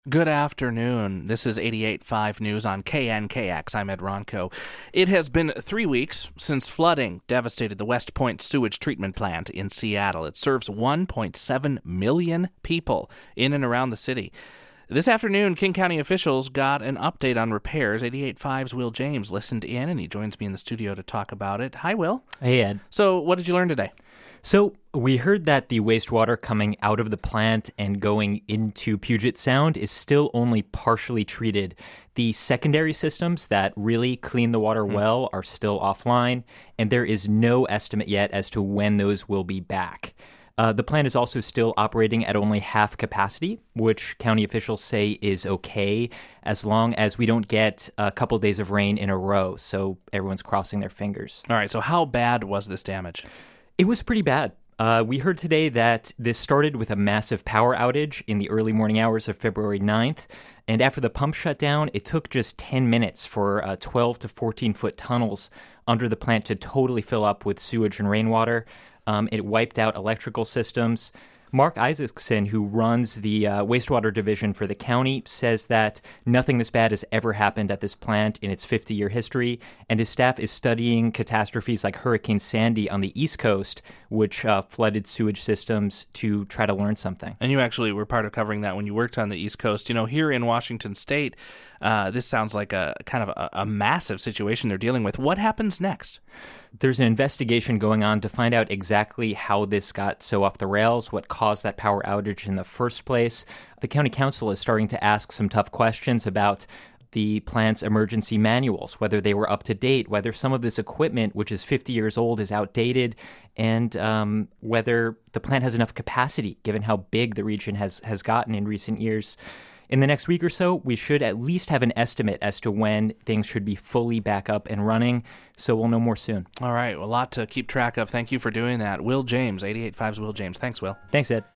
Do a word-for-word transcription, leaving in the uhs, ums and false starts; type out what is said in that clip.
Good afternoon. This is eighty-eight point five News on K N K X. I'm Ed Ronco. It has been three weeks since flooding devastated the West Point sewage treatment plant in Seattle. It serves one point seven million people in and around the city. This afternoon, King County officials got an update on repairs. eighty-eight point five's Will James listened in, and he joins me in the studio to talk about it. Hi, Will. Hey, Ed. So what did you learn today? So we heard that the wastewater coming out of the plant and going into Puget Sound is still only partially treated. The secondary systems that really clean the water mm. well are still offline, and there is no estimate yet as to when those will be back. Uh, the plant is also still operating at only half capacity, which county officials say is okay as long as we don't get a couple days of rain in a row, so everyone's crossing their fingers. All right, so how bad was this damage? It was pretty bad. Uh, we heard today that this started with a massive power outage in the early morning hours of February ninth, and after the pump shut down, it took just ten minutes for uh, twelve to fourteen foot tunnels under the plant to totally fill up with sewage and rainwater. Um, it wiped out electrical systems. Mark Isaacson, who runs the uh, wastewater division for the county, says that nothing this bad has ever happened at this plant in its fifty-year history, and his staff is studying catastrophes like Hurricane Sandy on the East Coast, which uh, flooded sewage systems, to try to learn something. And you actually were part of covering that when you worked on the East Coast. You know, here in Washington State, uh, this sounds like a kind of a, a massive situation they're dealing with. What happens next? There's an investigation going on to find out exactly how this got so off the rails, what caused that power outage in the first place. The county council is starting to ask some tough questions about the plant's emergency manuals, whether they were up to date, whether some of this equipment, which is fifty years old, is outdated, and um, whether the plant has enough capacity, given how big the region has, has gotten in recent years. In the next week or so, we should at least have an estimate as to when things should be fully back up and running, so we'll know more soon. All right, well, a lot to keep track of. Thank you for doing that. Will James, eighty-eight point five's Will James. Thanks, Will. Thanks, Ed.